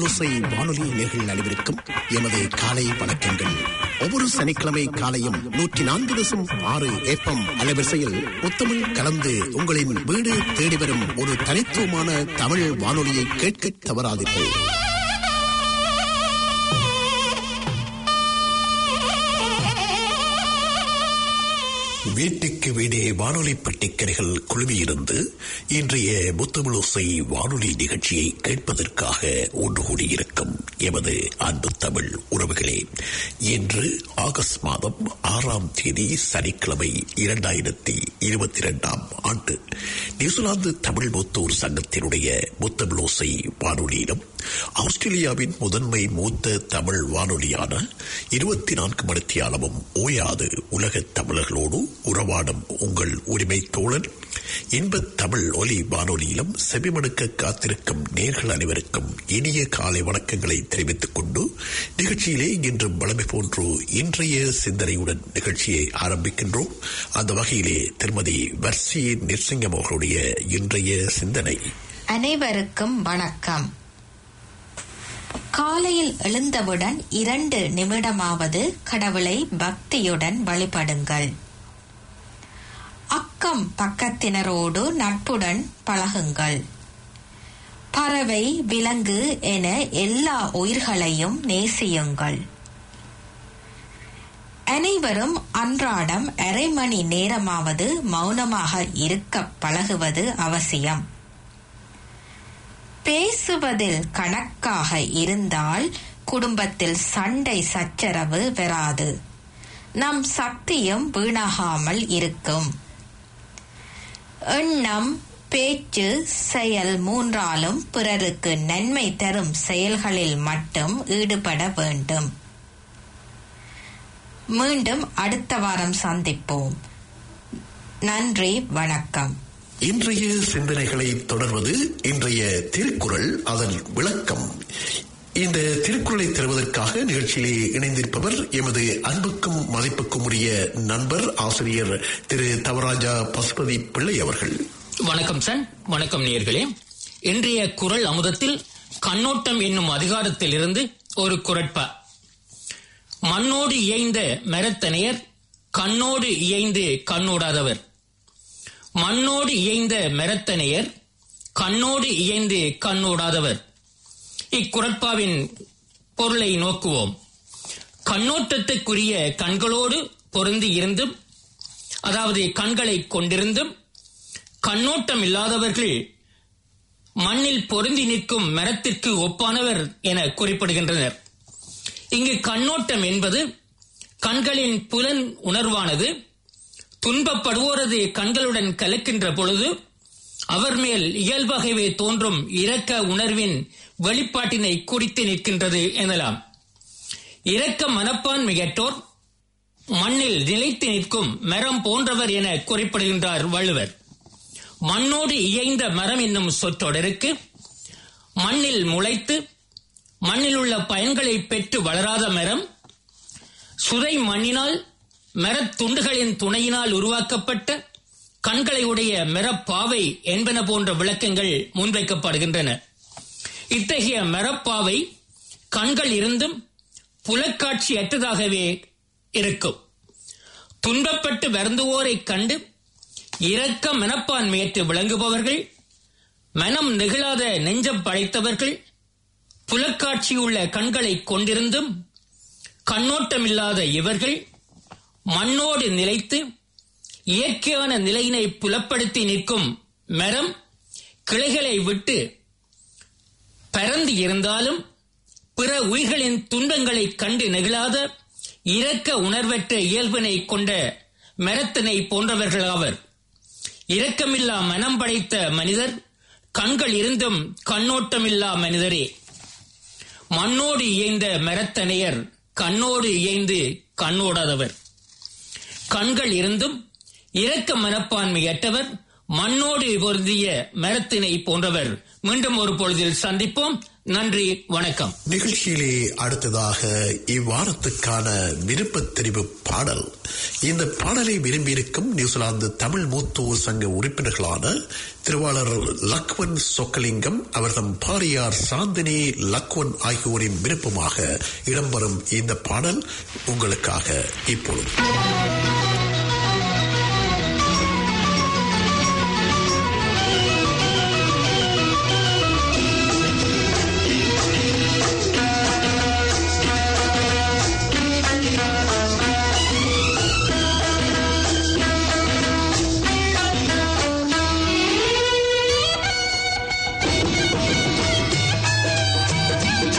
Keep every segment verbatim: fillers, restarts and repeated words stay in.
முத்தமிழோசை வானொலி நேயர்கள் அனைவருக்கும் எமது காலை வணக்கங்கள். ஒவ்வொரு சனிக்கிழமை காலையும் நூற்றி நான்கு தசம் ஆறு ஏப்பம் அலைவரிசையில் முத்தமிழ் கலந்து உங்களின் வீடு தேடி வரும் ஒரு தனித்துவமான தமிழ் வானொலியை கேட்க தவறாதீர்கள். வீட்டுக்கு வீடே வானொலி பெட்டிக்கரைகள் குழுமியிருந்து இன்றைய முத்தமிழோசை வானொலி நிகழ்ச்சியை கேட்பதற்காக ஒன்று கூடியிருக்கும் எமது அன்பு தமிழ் உறவுகளே, இன்று ஆகஸ்ட் மாதம் ஆறாம் தேதி சனிக்கிழமை இரண்டாயிரத்தி இருபத்தி இரண்டாம் ஆண்டு நியூசிலாந்து தமிழ் மூத்தோர் சங்கத்தினுடைய முத்தமிழோசை வானொலியிலும் ஆஸ்திரேலியாவின் முதன்மை மூத்த தமிழ் வானொலியான இருபத்தி நான்கு மணித்தியாலமும் ஓயாது உலக தமிழர்களோடு உறவாடும் உங்கள் உரிமை தோழன் இன்பத் தமிழ் ஒலி வானொலியிலும் செவிமடுக்க காத்திருக்கும் நேர்கள் அனைவருக்கும் இனிய காலை வணக்கங்களை தெரிவித்துக் கொண்டு நிகழ்ச்சியிலே இன்றும் வளமை போன்று இன்றைய சிந்தனையுடன் நிகழ்ச்சியை ஆரம்பிக்கின்றோம். அந்த வகையிலே திருமதி வர்சி நிர்சிங்கம் அவர்களுடைய இன்றைய சிந்தனை. அனைவருக்கும் வணக்கம். காலையில் எழுந்தவுடன் இரண்டு நிமிடமாவது கடவுளை பக்தியுடன் வழிபடுங்கள். அக்கம் பக்கத்தினரோடு நட்புடன் பழகுங்கள். பறவை, விலங்கு என எல்லா உயிர்களையும் நேசியுங்கள். அனைவரும் அன்றாடம் அரை மணி நேரமாவது மௌனமாக இருக்க பழகுவது அவசியம். பேசுவதில் கணக்காக இருந்தால் குடும்பத்தில் சண்டை சச்சரவு வராது. நம் சக்தியும் வீணாகாமல் இருக்கும். எண்ணம், பேச்சு, செயல் மூன்றாலும் பிறருக்கு நன்மை தரும் செயல்களில் மட்டும் ஈடுபட வேண்டும். மீண்டும் அடுத்த வாரம் சந்திப்போம். நன்றி, வணக்கம். இன்றைய சிந்தனைகளை தொடர்வது இன்றைய திருக்குறள், அதன் விளக்கம். இந்த திருக்குறளை தருவதற்காக நிகழ்ச்சியிலே இணைந்திருப்பவர் எமது அன்புக்கும் மதிப்புக்கும் உரிய நண்பர் ஆசிரியர் திரு தவராஜா பசுபதி பிள்ளை அவர்கள். வணக்கம் சார். வணக்கம் நேயர்களே. இன்றைய குறள் அமுதத்தில் கண்ணோட்டம் என்னும் அதிகாரத்தில் இருந்து ஒரு குறட்பா. மண்ணோடு இயைந்த மரத்தனையர் கண்ணோடு இயைந்து கண்ணோடாதவர். மண்ணோடு இயைந்த மரத்தனையர் கண்ணோடு இயைந்து கண்ணோடாதவர். இக்குறட்பாவின் பொருளை நோக்குவோம். கண்ணோட்டத்துக்குரிய கண்களோடு பொருந்தி இருந்தும், அதாவது கண்களை கொண்டிருந்தும் கண்ணோட்டம் இல்லாதவர்கள் மண்ணில் பொருந்தி நிற்கும் மரத்திற்கு ஒப்பானவர் என குறிப்பிடுகின்றனர். இங்கு கண்ணோட்டம் என்பது கண்களின் புலன் உணர்வானது துன்பப்படுவோரது கண்களுடன் கலக்கின்ற பொழுது அவர் மேல் இயல்பாகவே தோன்றும் இரக்க உணர்வின் வெளிப்பாட்டினை குறித்து நிற்கின்றது எனலாம். இரக்க மனப்பான்மையற்றோர் மண்ணில் நிலைத்து நிற்கும் மரம் போன்றவர் என குறிப்பிடுகின்றார் வள்ளுவர். மண்ணோடு இயைந்த மரம் என்னும் சொற்றொடருக்கு மண்ணில் முளைத்து மண்ணில் உள்ள பயன்களை பெற்று வளராத மரம், சுதை மண்ணினால் மரத்துண்டுகளின் துணையினால் உருவாக்கப்பட்ட கண்களை உடைய மரப்பாவை என்பன போன்ற விளக்கங்கள் முன்வைக்கப்படுகின்றன. இத்தகைய மரப்பாவை கண்கள் இருந்தும் புலக்காட்சி அற்றதாகவே இருக்கும். துன்பப்பட்டு வருந்துவோரை கண்டு இரக்க மனப்பான்மையற்று விளங்குபவர்கள், மனம் நெகிழாத நெஞ்சம் படைத்தவர்கள், புலக்காட்சியுள்ள கண்களை கொண்டிருந்தும் கண்ணோட்டமில்லாத இவர்கள் மண்ணோடு நிலைத்து இயற்கையான நிலையினை புலப்படுத்தி நிற்கும் மரம் கிளைகளை விட்டு பரந்து இருந்தாலும் பிற உயிர்களின் துன்பங்களை கண்டு நெகிழாத இரக்க உணர்வற்ற இயல்பினை கொண்ட மரத்தினை போன்றவர்களாவர். இரக்கமில்லா மனம் படைத்த மனிதர் கண்கள் இருந்தும் கண்ணோட்டமில்லா மனிதரே. மண்ணோடு இயைந்த மரத்தனையர் கண்ணோடு இயைந்து கண்ணோடாதவர். கண்கள் இருந்தும் இரக்க மனப்பான்மையற்றவர் மண்ணோடு பொருந்திய மரத்தினை போன்றவர். மீண்டும் ஒரு பொழுதில் சந்திப்போம். நன்றி, வணக்கம். நிகழ்ச்சியிலே அடுத்ததாக இவ்வாரத்துக்கான விருப்ப தெரிவு பாடல். இந்த பாடலை விரும்பியிருக்கும் நியூசிலாந்து தமிழ் மூத்தோர் சங்க உறுப்பினர்களான திருவாளர் லக்வன் சொக்கலிங்கம், அவர்தம் பாரியார் சாந்தினி லக்வன் ஆகியோரின் விருப்பமாக இடம்பெறும் இந்த பாடல் உங்களுக்காக இப்பொழுது.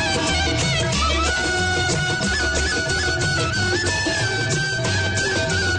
Thank you.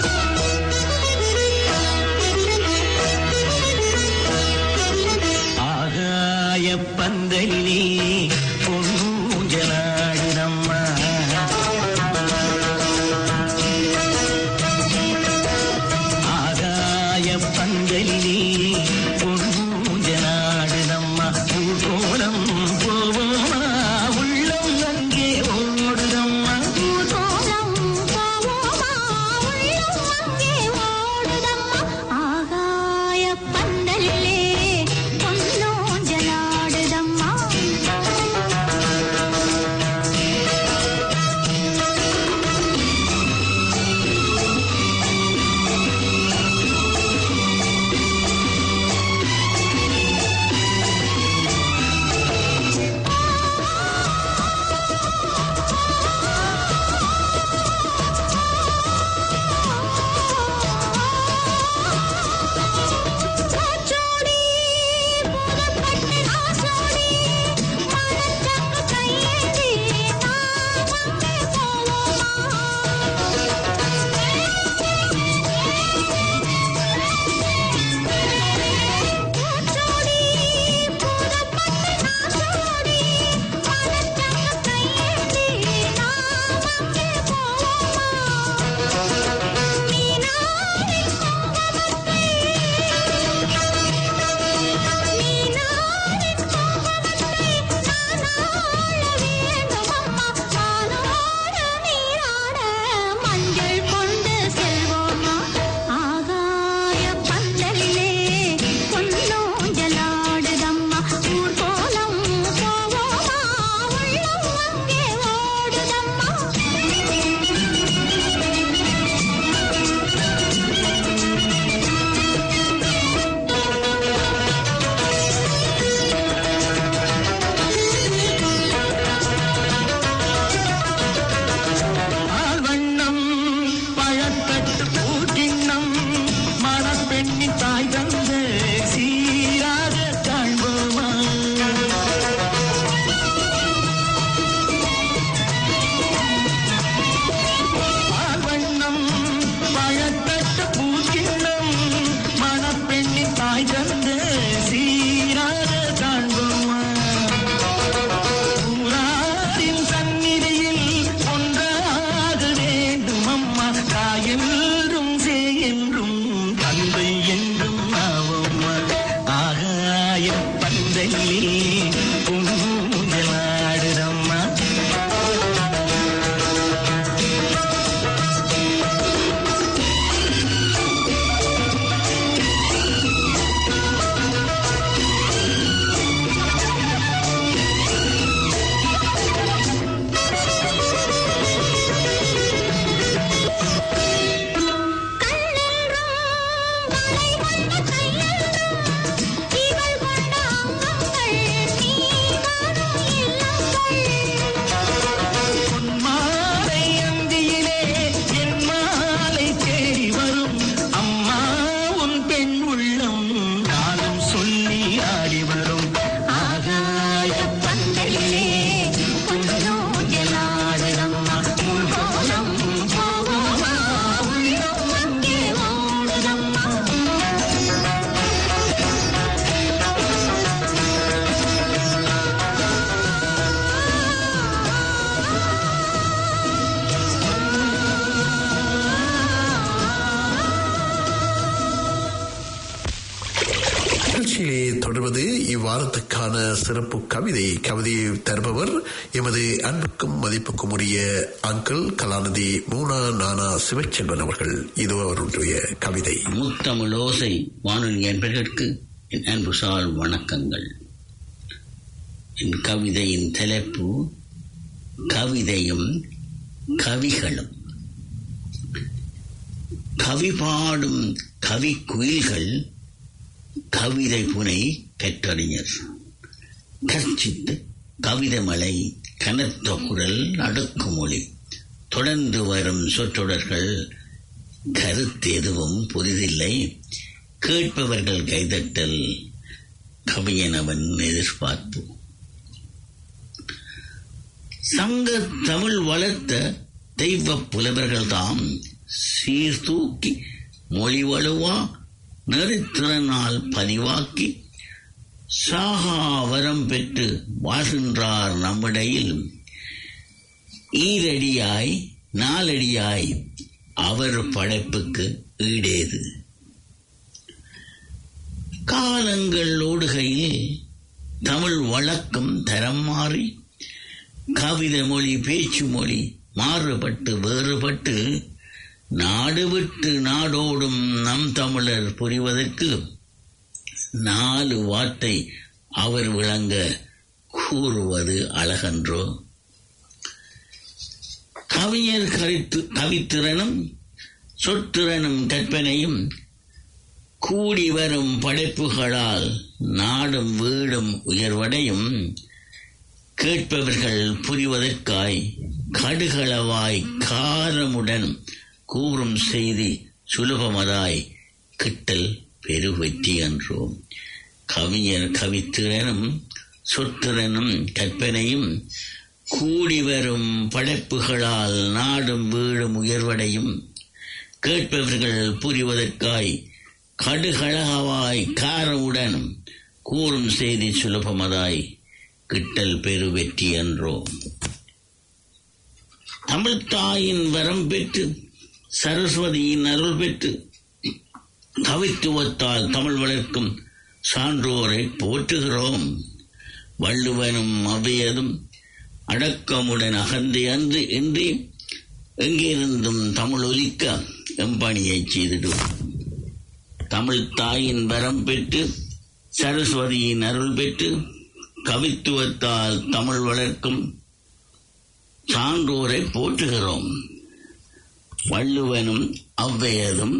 நிகழ்ச்சியிலே தொடர்வது இவ்வாரத்துக்கான சிறப்பு கவிதை. கவிதையை தருபவர் எமது அன்புக்கும் மதிப்புக்கும் உரிய அங்கிள் கலாநிதி மூனா நானா சிவச்செல்வன் அவர்கள். இது அவருடைய கவிதை. முத்தமிழோசை வானொலி என்பதற்கு என் அன்பு சால் வணக்கங்கள். என் கவிதையின் தலைப்பு கவிதையும் கவிகளும். கவி பாடும் கவி குயில்கள் கவிதை புனை கற்றறிஞர். கர்ச்சித்து கவிதை மலை கனத்த குரல் அடுக்குமொழி தொடர்ந்து வரும் சொற்றொடர்கள் கருத்து எதுவும் புரிதில்லை. கேட்பவர்கள் கைதட்டல் கவியனவன் எதிர்பார்ப்பு. சங்க தமிழ் வளர்த்த தெய்வ புலவர்கள் தாம் சீர்தூக்கி மொழி வலுவா நெறித்திறனால் பதிவாக்கி சாகாவரம் பெற்று வாழ்கின்றார் நம்மிடையில். ஈரடியாய் நாலடியாய் அவர் படைப்புக்கு ஈடேது. காலங்கள் ஓடுகையில் தமிழ் வழக்கம் தரம் மாறி கவிதை மொழி பேச்சு மொழி மாறுபட்டு வேறுபட்டு நாடு விட்டு நாடோடும் நம் தமிழர் புரிவதற்கு நாலு வார்த்தை அவர் விளங்க கூறுவது அழகன்றோ. கவிஞர் கருத்து கவித்திறனும் சொற்திறனும் கற்பனையும் கூடி வரும் படைப்புகளால் நாடும் வீடும் உயர்வடையும். கேட்பவர்கள் புரிவதற்காய் கடுகளவாய் காரமுடன் கூறும் செய்தி சுலபமதாய் கிட்டல் பெருவெற்றி என்றோம். கவிஞர் கவித்திறனும் சொற்திறனும் கற்பனையும் கூடி வரும் படைப்புகளால் நாடும் வீடும் உயர்வடையும். கேட்பவர்கள் புரிவதற்காய் கடுகளவாய் காரமுடன் கூறும் செய்தி சுலபமதாய் கிட்டல் பெருவெற்றி என்றோம். தமிழ் தாயின் வரம் பெற்று சரஸ்வதியின் அருள் பெற்று கவித்துவத்தால் தமிழ் வளர்க்கும் சான்றோரை போற்றுகிறோம். வள்ளுவனும் அவ்வையதும் அடக்கமுடன் அகந்தை அன்று இன்றி எங்கிருந்தும் தமிழ் ஒலிக்க எம்பணியை செய்திடுவோம். தமிழ் தாயின் வரம் பெற்று சரஸ்வதியின் அருள் பெற்று கவித்துவத்தால் தமிழ் வளர்க்கும் சான்றோரை போற்றுகிறோம். வள்ளுவனும் அவ்வையதும்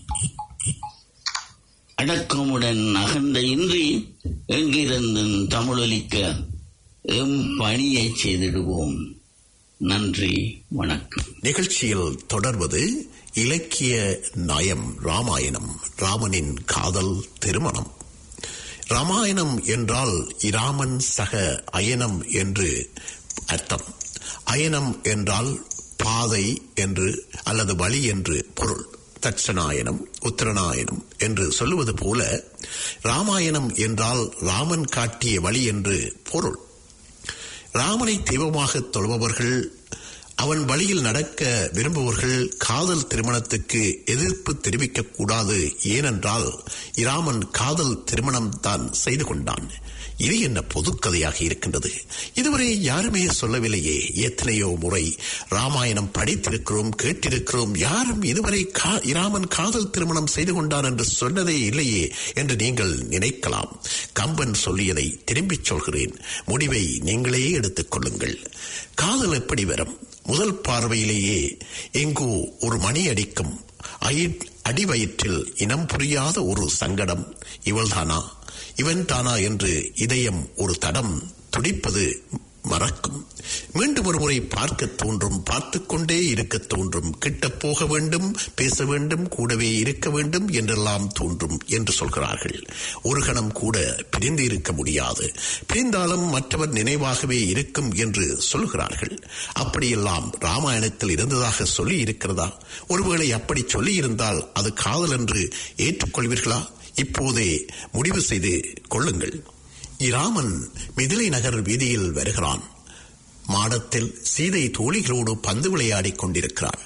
அடக்கமுடன் அகந்தையின்றி எங்கிருந்தும் தமிழொலிக்க எம் பணியை செய்திடுவோம். நன்றி, வணக்கம். நிகழ்ச்சியில் தொடர்வது இலக்கிய நயம். ராமாயணம், ராமனின் காதல் திருமணம். ராமாயணம் என்றால் இராமன் சக அயனம் என்று அர்த்தம். அயனம் என்றால் பாதை என்று அல்லது வழி என்று பொருள். தட்சநாயனம், உத்தரநாயனம் என்று சொல்லுவது போல ராமாயணம் என்றால் ராமன் காட்டிய வழி என்று பொருள். ராமனை தெய்வமாக தொழுபவர்கள், அவன் வழியில் நடக்க விரும்புபவர்கள் காதல் திருமணத்துக்கு எதிர்ப்பு தெரிவிக்க கூடாது. ஏனென்றால் இராமன் காதல் திருமணம் தான் செய்து கொண்டான். இது என்ன பொதுக்கதையாக இருக்கின்றது? இதுவரை யாருமே சொல்லவில்லையே. எத்தனையோ முறை ராமாயணம் படித்திருக்கிறோம், கேட்டிருக்கிறோம். யாரும் இதுவரை ராமன் காதல் திருமணம் செய்து கொண்டான் என்று சொன்னதே இல்லையே என்று நீங்கள் நினைக்கலாம். கம்பன் சொல்லியதை திரும்பிச் சொல்கிறேன். முடிவை நீங்களே எடுத்துக் கொள்ளுங்கள். காதல் எப்படி வரும்? முதல் பார்வையிலேயே எங்கோ ஒரு மணி அடிக்கும். அடிவயிற்றில் இனம் புரியாத ஒரு சங்கடம். இவள்தானா, இவன் தானா என்று இதயம் ஒரு தடம் துடிப்பது மறக்கும். மீண்டும் ஒரு முறை பார்க்க தோன்றும், பார்த்து கொண்டே இருக்க தோன்றும். கிட்ட போக வேண்டும், பேச வேண்டும், கூடவே இருக்க வேண்டும் என்றெல்லாம் தோன்றும் என்று சொல்கிறார்கள். ஒரு கணம் கூட பிரிந்து இருக்க முடியாது, பிரிந்தாலும் மற்றவர் நினைவாகவே இருக்கும் என்று சொல்கிறார்கள். அப்படியெல்லாம் ராமாயணத்தில் இருந்ததாக சொல்லி இருக்கிறதா? ஒருவேளை அப்படி சொல்லி இருந்தால் அது காதல் என்று ஏற்றுக்கொள்வீர்களா? இப்போதே முடிவு செய்து கொள்ளுங்கள். இராமன் மிதிலை நகர் வீதியில் வருகிறான். மாடத்தில் சீதை தோழிகளோடு பந்து விளையாடிக் கொண்டிருக்கிறாள்.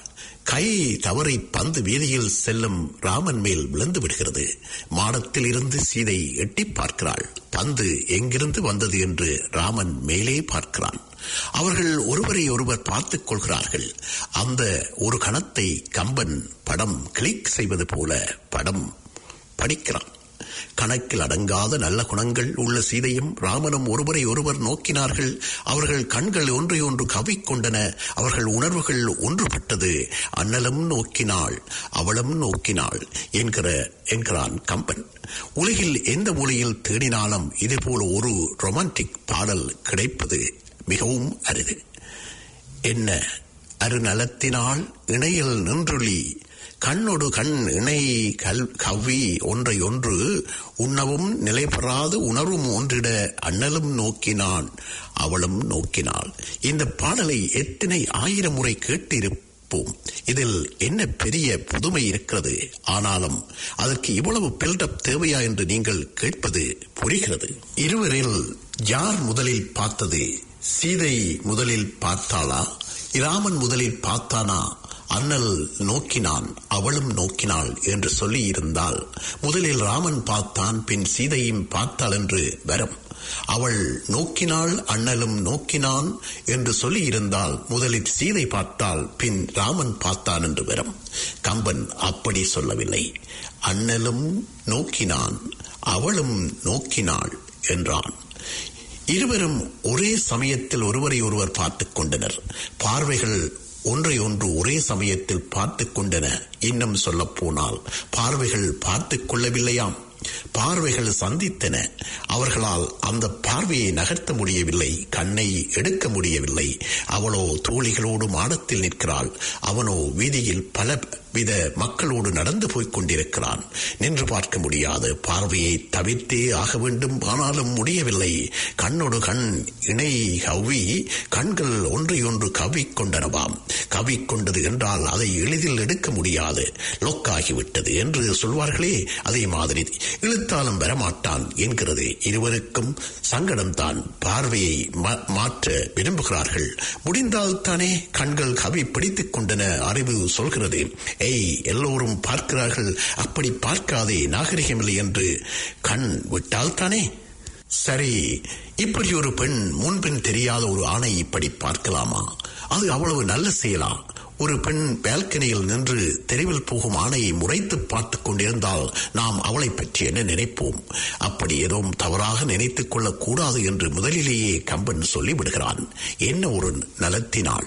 கை தவறி பந்து வீதியில் செல்லும் ராமன் மேல் விழுந்து விடுகிறது. மாடத்தில் இருந்து சீதை எட்டி பார்க்கிறாள். பந்து எங்கிருந்து வந்தது என்று ராமன் மேலே பார்க்கிறான். அவர்கள் ஒருவரை ஒருவர் பார்த்துக் கொள்கிறார்கள். அந்த ஒரு கணத்தை கம்பன் படம் கிளிக் செய்வது போல படம் படிக்கிறான். கணக்கில் அடங்காத நல்ல குணங்கள் உள்ள சீதையும் ராமனும் ஒருவரை ஒருவர் நோக்கினார்கள். அவர்கள் கண்கள் ஒன்றை ஒன்று கவ்விக்கொண்டன. அவர்கள் உணர்வுகள் ஒன்றுபட்டது. அண்ணலும் நோக்கினாள், அவளும் நோக்கினாள் என்கிற என்கிறான் கம்பன். உலகில் எந்த மொழியில் தேடினாலும் இதேபோல ஒரு ரொமான்டிக் பாடல் கிடைப்பது மிகவும் அரிது. என்ன அருநலத்தினால் இணையில் நின்றுளி கண்ணொடு கண் இணை கல் கவ்வி ஒன்றை ஒன்று உண்ணவும் நிலை பெறாது உணர்வும் ஒன்றிட அண்ணலும் நோக்கினான், அவளும் நோக்கினாள். இந்த பாடலை எத்தனை ஆயிரம் முறை கேட்டிருப்போம். இதில் என்ன பெரிய புதுமை இருக்கிறது? ஆனாலும் அதற்கு இவ்வளவு பில்டப் தேவையா என்று நீங்கள் கேட்பது புரிகிறது. இருவரில் யார் முதலில் பார்த்தது? சீதை முதலில் பார்த்தாளா? ராமன் முதலில் பார்த்தானா? அண்ணல் நோக்கினான், அவளும் நோக்கினாள் என்று சொல்லி இருந்தால் முதலில் ராமன் பார்த்தான், பின் சீதையும் பார்த்தாள் என்று வரும். அவள் நோக்கினாள், அண்ணலும் நோக்கினான் என்று சொல்லி இருந்தால் முதலில் சீதை பார்த்தாள், பின் ராமன் பார்த்தான் என்று வரும். கம்பன் அப்படி சொல்லவில்லை. அண்ணலும் நோக்கினான், அவளும் நோக்கினாள் என்றான். இருவரும் ஒரே சமயத்தில் ஒருவரை ஒருவர் பார்த்துக் கொண்டனர். பார்வைகள் ஒன்றை ஒன்று ஒரே சமயத்தில் பார்த்துக் கொண்டன. இன்னும் சொல்ல போனால் பார்வைகள் பார்த்துக் கொள்ளவில்லையாம், பார்வைகள் சந்தித்தன. அவர்களால் அந்த பார்வையை நகர்த்த முடியவில்லை, கண்ணை எடுக்க முடியவில்லை. அவளோ தோழிகளோடு மாடத்தில் நிற்கிறாள், அவனோ வீதியில் பல வித மக்களோடு நடந்து போய்க் கொண்டிருக்கிறான். நின்று பார்க்க முடியாது, பார்வையை தவிர்த்தே ஆக வேண்டும். ஆனாலும் முடியவில்லை. கண்ணோடு கண் இணை கவ்வி கண்கள் ஒன்றை ஒன்று கவ்விக்கொண்டனவாம். கவ்விக்கொண்டது என்றால் அதை எளிதில் எடுக்க முடியாது, லொக்காகிவிட்டது என்று சொல்வார்களே, அதே மாதிரி இழுத்தாலும் வரமாட்டான் என்கிறது. இருவருக்கும் சங்கடம்தான். பார்வையை மாற்ற விரும்புகிறார்கள். முடிந்தால் தானே. கண்கள் கவி பிடித்துக் கொண்டன. அறிவு சொல்கிறது, ஏய் எல்லோரும் பார்க்கிறார்கள், அப்படி பார்க்காதே, நாகரிகமில்லை என்று கண் விட்டால் தானே. சரி, இப்படி ஒரு பெண் முன்பின் தெரியாத ஒரு ஆணை இப்படி பார்க்கலாமா? அது அவ்வளவு நல்ல செயலா? ஒரு பெண் பால்கனியில் நின்று தெருவில் போகும் ஆணையை முறைத்து பார்த்துக் கொண்டிருந்தால் நாம் அவளை பற்றி என்ன நினைப்போம்? அப்படி எதுவும் தவறாக நினைத்துக் கொள்ளக் கூடாது என்று முதலிலேயே கம்பன் சொல்லிவிடுகிறான். என்ன ஒரு நலத்தினாள்!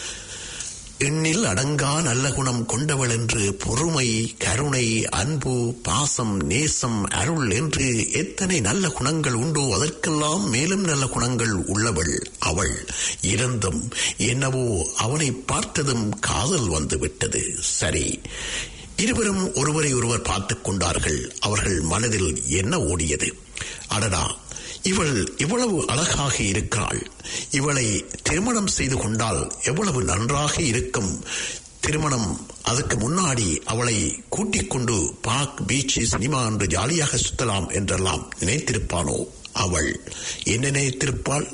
எண்ணில் அடங்கா நல்ல குணம் கொண்டவள் என்று பொறுமை, கருணை, அன்பு, பாசம், நேசம், அருள் என்று எத்தனை நல்ல குணங்கள் உண்டோ அதற்கெல்லாம் மேலும் நல்ல குணங்கள் உள்ளவள் அவள். இருந்தும் என்னவோ அவனை பார்த்ததும் காதல் வந்து விட்டது. சரி, இருவரும் ஒருவரை ஒருவர் பார்த்துக் கொண்டார்கள். அவர்கள் மனதில் என்ன ஓடியது? அடடா, இவள் இவ்வளவு அழகாக இருக்கிறாள், இவளை திருமணம் செய்து கொண்டால் எவ்வளவு நன்றாக இருக்கும். திருமணம் அதுக்கு முன்னாடி அவளை கூட்டிக் கொண்டு பார்க், பீச், சினிமா என்று ஜாலியாக சுத்தலாம் என்றெல்லாம் நினைத்திருப்பானோ? அவள் என்ன நினைத்திருப்பாள்?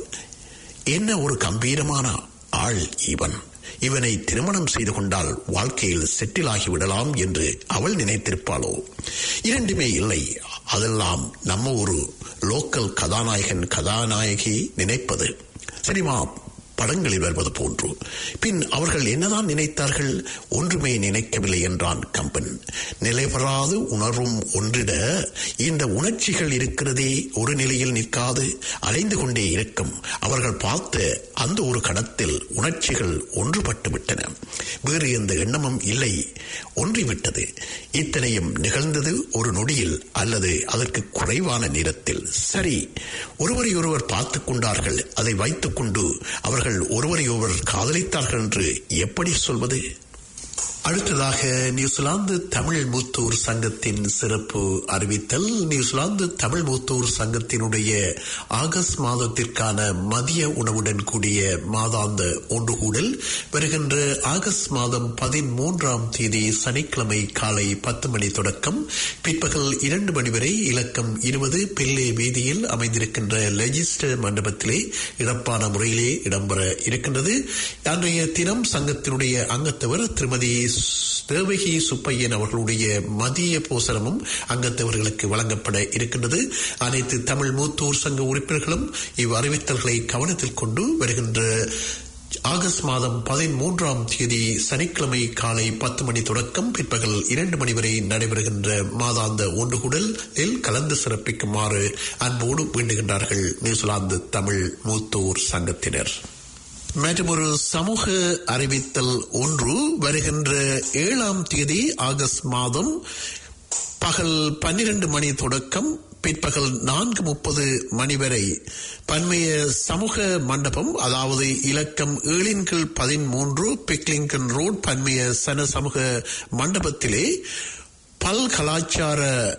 என்ன ஒரு கம்பீரமான ஆள் இவன், இவனை திருமணம் செய்து கொண்டால் வாழ்க்கையில் செட்டில் ஆகிவிடலாம் என்று அவள் நினைத்திருப்பாளோ? இரண்டுமே இல்லை. அதெல்லாம் நம்ம ஒரு லோக்கல் கதாநாயகன் கதாநாயகி நினைப்பது, சினிமா படங்களில் வருவது போன்று. பின் அவர்கள் என்னதான் நினைத்தார்கள்? ஒன்றுமே நினைக்கவில்லை என்றான் கம்பன். நிலைபெறாது உணர்வும் ஒன்றிட இந்த உணர்ச்சிகள் இருக்கிறதே ஒரு நிலையில் நிற்காது, அலைந்து கொண்டே இருக்கும். அவர்கள் பார்த்த அந்த ஒரு கணத்தில் உணர்ச்சிகள் ஒன்றுபட்டு விட்டன. வேறு எந்த எண்ணமும் இல்லை, ஒன்றிவிட்டது. இத்தனையும் நிகழ்ந்தது ஒரு நொடியில் அல்லது அதற்கு குறைவான நேரத்தில். சரி, ஒருவரை ஒருவர் பார்த்துக் கொண்டார்கள். அதை வைத்துக் கொண்டு அவர்கள் ஒருவரை ஒருவர் காதலித்தார்கள் என்று எப்படி சொல்வது? அடுத்ததாக நியூசிலாந்து தமிழ் மூத்தோர் சங்கத்தின் சிறப்பு அறிவித்தல். நியூசிலாந்து தமிழ் மூத்தோர் சங்கத்தினுடைய ஆகஸ்ட் மாதத்திற்கான மதிய உணவுடன் கூடிய மாதாந்த ஒன்று கூடல் வருகின்ற ஆகஸ்ட் மாதம் பதிமூன்றாம் தேதி சனிக்கிழமை காலை பத்து மணி தொடக்கம் பிற்பகல் இரண்டு மணி வரை இலக்கம் இருபது பிள்ளை வீதியில் அமைந்திருக்கின்ற லெஜிஸ்டர் மண்டபத்திலே இடப்பான முறையிலே இடம்பெற இருக்கின்றது. அன்றைய தினம் சங்கத்தினுடைய அங்கத்தவர் திருமதி தேவகி சுப்பையன் அவர்களுடைய மதிய போசனமும் அங்கத்தவர்களுக்கு வழங்கப்பட இருக்கின்றது. அனைத்து தமிழ் மூத்தோர் சங்க உறுப்பினர்களும் இவ் அறிவித்தல்களை கவனத்தில் கொண்டு வருகின்ற ஆகஸ்ட் மாதம் பதிமூன்றாம் தேதி சனிக்கிழமை காலை பத்து மணி தொடக்கம் பிற்பகல் இரண்டு மணி வரை நடைபெறுகின்ற மாதாந்த ஒன்றுகூடலில் கலந்து சிறப்பிக்குமாறு அன்போடு வேண்டுகின்றார்கள் நியூசிலாந்து தமிழ் மூத்தோர் சங்கத்தினர். மற்றும் ஒரு சமூக அறிவித்தல் ஒன்று வருகின்ற ஏழாம் தேதி ஆகஸ்ட் மாதம் பகல் பன்னிரண்டு மணி தொடக்கம் பிற்பகல் நான்கு முப்பது மணி வரை பன்மைய சமூக மண்டபம், அதாவது இலக்கம் ஏழின் கீழ் பதிமூன்று பிக்லிங்கன் ரோட் பன்மைய சன சமூக மண்டபத்திலே பல் கலாச்சார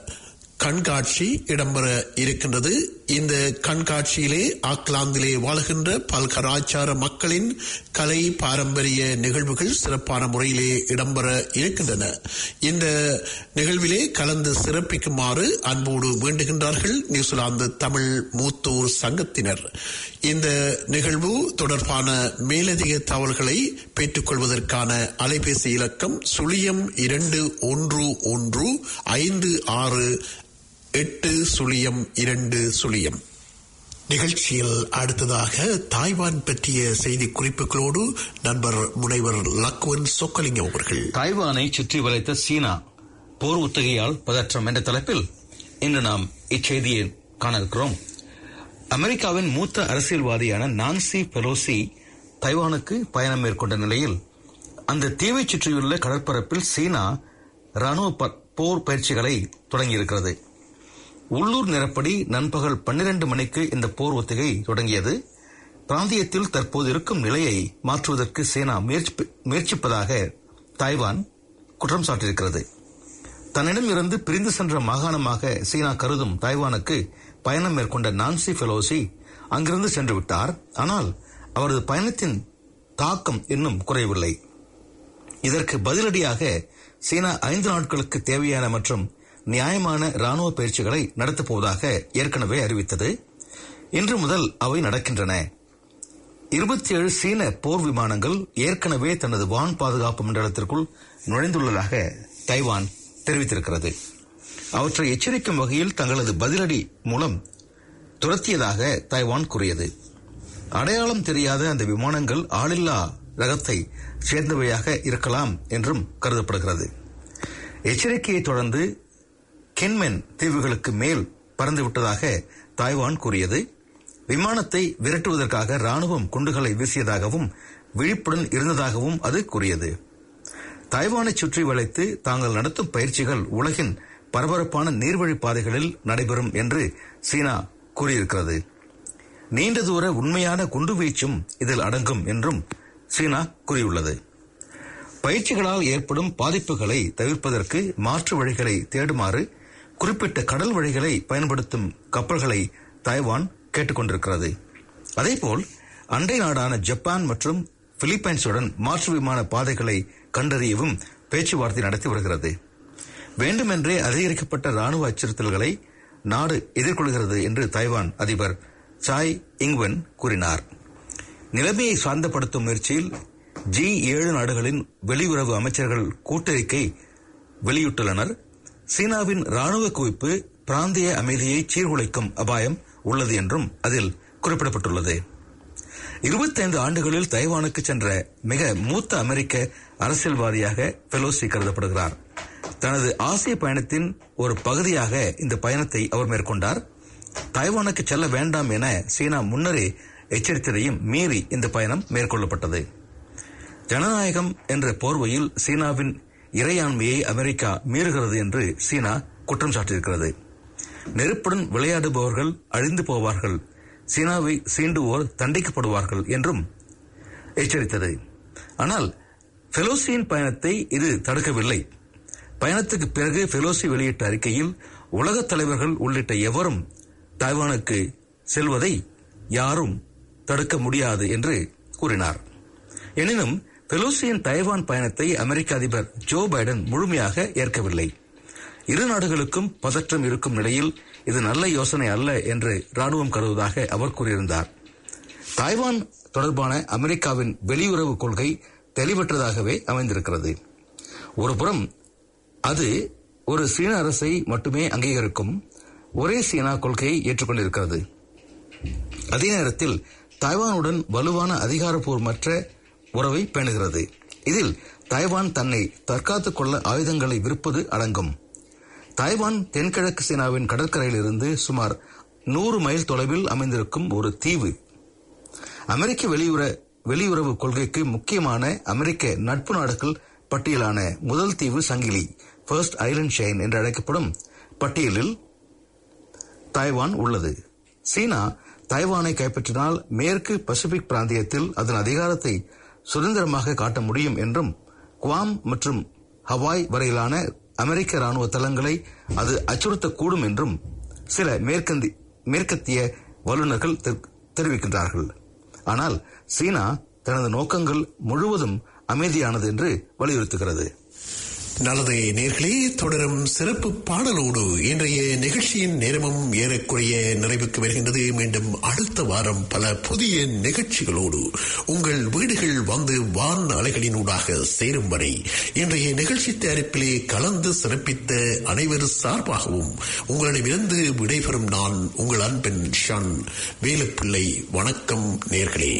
கண்காட்சி இடம்பெற இருக்கின்றது. இந்த கண்காட்சியிலே ஆக்லாந்திலே வாழ்கின்ற பல் கலாச்சார மக்களின் கலை பாரம்பரிய நிகழ்வுகள் சிறப்பான முறையிலே இடம்பெற இருக்கின்றன. இந்த நிகழ்விலே கலந்து சிறப்பிக்குமாறு அன்போடு வேண்டுகின்றார்கள் நியூசிலாந்து தமிழ் மூத்தோர் சங்கத்தினர். இந்த நிகழ்வு தொடர்பான மேலதிக தகவல்களை பெற்றுக் கொள்வதற்கான அலைபேசி இலக்கம் சுழியம் இரண்டு ஒன்று ஒன்று ஐந்து ஆறு எட்டு சுழியம் இரண்டு சுழியம். நிகழ்ச்சியில் அடுத்ததாக தாய்வான் பற்றிய செய்தி குறிப்புகளோடு நண்பர் முனைவர் லக்வன் சொக்கலிங்கம் அவர்கள். தாய்வானை சுற்றி வளைத்த சீனா போர் ஒத்திகையால் பதற்றம் என்ற தலைப்பில் இன்று நாம் இச்செய்தியை காண இருக்கிறோம். அமெரிக்காவின் மூத்த அரசியல்வாதியான நான்சி பெலோசி தைவானுக்கு பயணம் மேற்கொண்ட நிலையில் அந்த தீவை சுற்றியுள்ள கடற்பரப்பில் சீனா ராணுவ போர் பயிற்சிகளை தொடங்கியிருக்கிறது. உள்ளூர் நேரப்படி நண்பகல் பன்னிரண்டு மணிக்கு இந்த போர் ஒத்திகை தொடங்கியது. பிராந்தியத்தில் தற்போது இருக்கும் நிலையை மாற்றுவதற்கு சீனா முயற்சிப்பதாக தாய்வான் குற்றம் சாட்டியிருக்கிறது. தன்னிடம் இருந்து பிரிந்து சென்ற மாகாணமாக சீனா கருதும் தாய்வானுக்கு பயணம் மேற்கொண்ட நான்சி பெலோசி அங்கிருந்து சென்று விட்டார். ஆனால் அவரது பயணத்தின் தாக்கம் இன்னும் குறையவில்லை. இதற்கு பதிலடியாக சீனா ஐந்து நாட்களுக்கு தேவையான மற்றும் நியாயமான ராணுவ பயிற்சிகளை நடத்தப் போவதாக ஏற்கனவே அறிவித்தது. இன்று முதல் அவை நடக்கின்றன. இருபத்தி ஏழு சீன போர் விமானங்கள் ஏற்கனவே தனது வான் பாதுகாப்பு மண்டலத்திற்குள் நுழைந்துள்ளதாக தைவான் தெரிவித்திருக்கிறது. அவற்றை எச்சரிக்கும் வகையில் தங்களது பதிலடி மூலம் துரத்தியதாக தைவான் கூறியது. அடையாளம் தெரியாத அந்த விமானங்கள் ஆளில்லா ரகத்தை சேர்ந்தவையாக இருக்கலாம் என்றும் கருதப்படுகிறது. எச்சரிக்கையை தொடர்ந்து கென்மென் தீவுகளுக்கு மேல் பறந்துவிட்டதாக தாய்வான் கூறியது. விமானத்தை விரட்டுவதற்காக ராணுவம் குண்டுகளை வீசியதாகவும் விழிப்புடன் இருந்ததாகவும் அது கூறியது. தாய்வானை சுற்றி வளைத்து தாங்கள் நடத்தும் பயிற்சிகள் உலகின் பரபரப்பான நீர்வழி பாதைகளில் நடைபெறும் என்று சீனா கூறியிருக்கிறது. நீண்ட தூர உண்மையான குண்டுவீச்சும் இதில் அடங்கும் என்றும் சீனா கூறியுள்ளது. பயிற்சிகளால் ஏற்படும் பாதிப்புகளை தவிர்ப்பதற்கு மாற்று வழிகளை தேடுமாறு குறிப்பிட்ட கடல் வழிகளை பயன்படுத்தும் கப்பல்களை தாய்வான் கேட்டுக் கொண்டிருக்கிறது. அதேபோல் அண்டை நாடான ஜப்பான் மற்றும் பிலிப்பைன்ஸுடன் மாற்று விமான பாதைகளை கண்டறியவும் பேச்சுவார்த்தை நடத்தி வருகிறது. வேண்டுமென்றே அதிகரிக்கப்பட்ட ராணுவ அச்சுறுத்தல்களை நாடு எதிர்கொள்கிறது என்று தைவான் அதிபர் சாய் இங்வென் கூறினார். நிலைமையை சாந்தப்படுத்தும் முயற்சியில் ஜி ஏழு நாடுகளின் வெளியுறவு அமைச்சர்கள் கூட்டறிக்கை வெளியிட்டுள்ளனர். சீனாவின் ராணுவ குவிப்பு பிராந்திய அமைதியை சீர்குலைக்கும் அபாயம் உள்ளது என்றும் அதில் குறிப்பிடப்பட்டுள்ளது. இருபத்தைந்து ஆண்டுகளில் தைவானுக்கு சென்ற மிக மூத்த அமெரிக்க அரசியல்வாதியாக பெலோசி கருதப்படுகிறார். தனது ஆசிய பயணத்தின் ஒரு பகுதியாக இந்த பயணத்தை அவர் மேற்கொண்டார். தைவானுக்கு செல்ல வேண்டாம் என சீனா முன்னரே எச்சரித்ததையும் மீறி இந்த பயணம் மேற்கொள்ளப்பட்டது. ஜனநாயகம் என்ற போர்வையில் சீனாவின் இறையாண்மையை அமெரிக்கா மீறுகிறது என்று சீனா குற்றம் சாட்டியிருக்கிறது. நெருப்புடன் விளையாடுபவர்கள் அழிந்து போவார்கள், சீனாவை சீண்டுவோர் தண்டிக்கப்படுவார்கள் என்றும் எச்சரித்தது. ஆனால் பெலோசியின் பயணத்தை இது தடுக்கவில்லை. பயணத்துக்கு பிறகு பெலோசி வெளியிட்ட அறிக்கையில் உலகத் தலைவர்கள் உள்ளிட்ட எவரும் தைவானுக்கு செல்வதை யாரும் தடுக்க முடியாது என்று கூறினார். எனினும் பெலோசியின் தைவான் பயணத்தை அமெரிக்க அதிபர் ஜோ பைடன் முழுமையாக ஏற்கவில்லை. இரு நாடுகளுக்கும் பதற்றம் இருக்கும் நிலையில் இது நல்ல யோசனை அல்ல என்று ராணுவம் கருதுவதாக அவர் கூறியிருந்தார். தாய்வான் தொடர்பான அமெரிக்காவின் வெளியுறவு கொள்கை தெளிவற்றதாகவே அமைந்திருக்கிறது. ஒருபுறம் அது ஒரு சீன அரசை மட்டுமே அங்கீகரிக்கும் ஒரே சீனா கொள்கையை ஏற்றுக்கொண்டிருக்கிறது. அதே நேரத்தில் தாய்வானுடன் வலுவான அதிகாரப்பூர்வமற்ற உறவை பேணுகிறது. இதில் தாய்வான் தன்னை தற்காத்துக் கொள்ள ஆயுதங்களை விற்பது அடங்கும். தாய்வான் தென்கிழக்கு சீனாவின் கடற்கரையில் இருந்து சுமார் நூறு மைல் தொலைவில் அமைந்திருக்கும் ஒரு தீவு. அமெரிக்க வெளியுற வெளியுறவு கொள்கைக்கு முக்கியமான அமெரிக்க நட்பு நாடுகள் பட்டியலான முதல் தீவு சங்கிலி ஃபர்ஸ்ட் ஐலண்ட் செயின் என்று அழைக்கப்படும் பட்டியலில் தாய்வான் உள்ளது. சீனா தாய்வானை கைப்பற்றினால் மேற்கு பசிபிக் பிராந்தியத்தில் அதன் அதிகாரத்தை சுதந்திரமாக காட்ட முடியும் என்றும் குவாம் மற்றும் ஹவாய் வரையிலான அமெரிக்க ராணுவ தளங்களை அது அச்சுறுத்தக்கூடும் என்றும் சில மேற்கந்தி மேற்கத்திய வல்லுநர்கள் தெரிவிக்கின்றார்கள். ஆனால் சீனா தனது நோக்கங்கள் முழுவதும் அமைதியானது என்று வலியுறுத்துகிறது. நல்லது நேர்களே, தொடரும் சிறப்பு பாடலோடு இன்றைய நிகழ்ச்சியின் நேரமும் ஏறக்குறைய நிறைவுக்கு வருகின்றது. மீண்டும் அடுத்த வாரம் பல புதிய நிகழ்ச்சிகளோடு உங்கள் வீடுகள் வந்து வான் அலைகளினூடாக சேரும் வரை இன்றைய நிகழ்ச்சி தயாரிப்பிலே கலந்து சிறப்பித்த அனைவர் சார்பாகவும் உங்களிடமிருந்து விடைபெறும் நான் உங்கள் அன்பின் ஷான் வேலுப்பிள்ளை. வணக்கம் நேர்களே.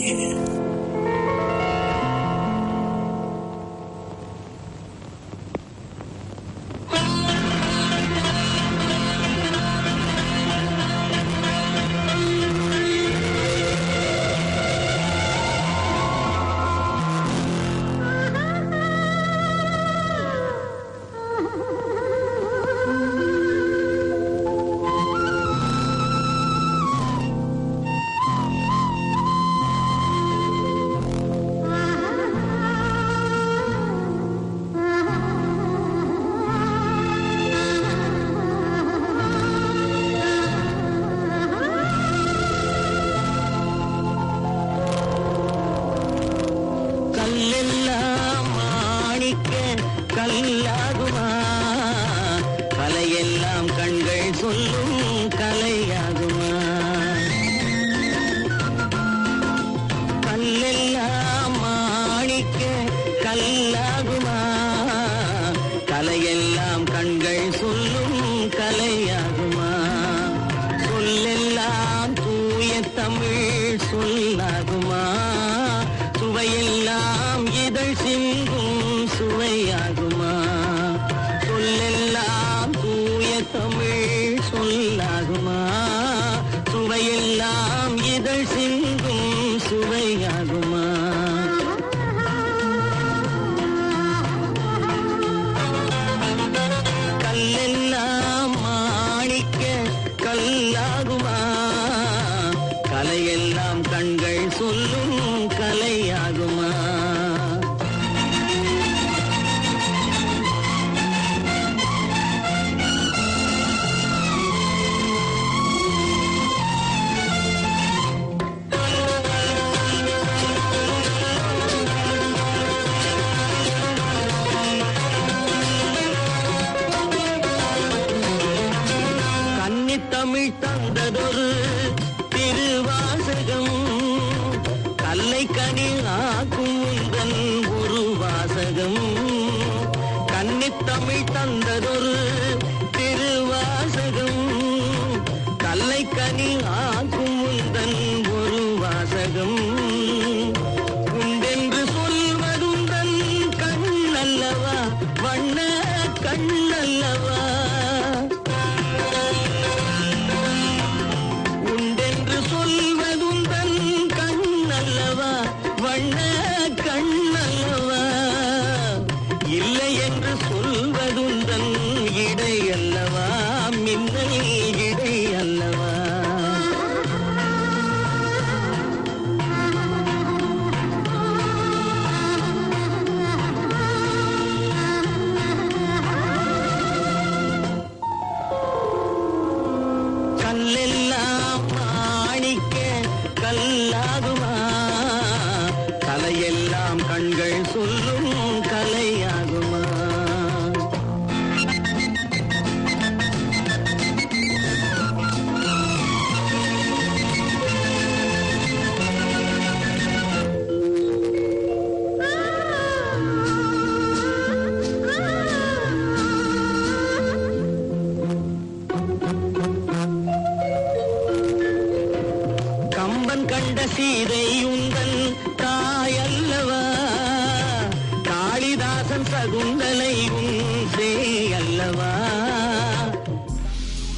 சீதையும்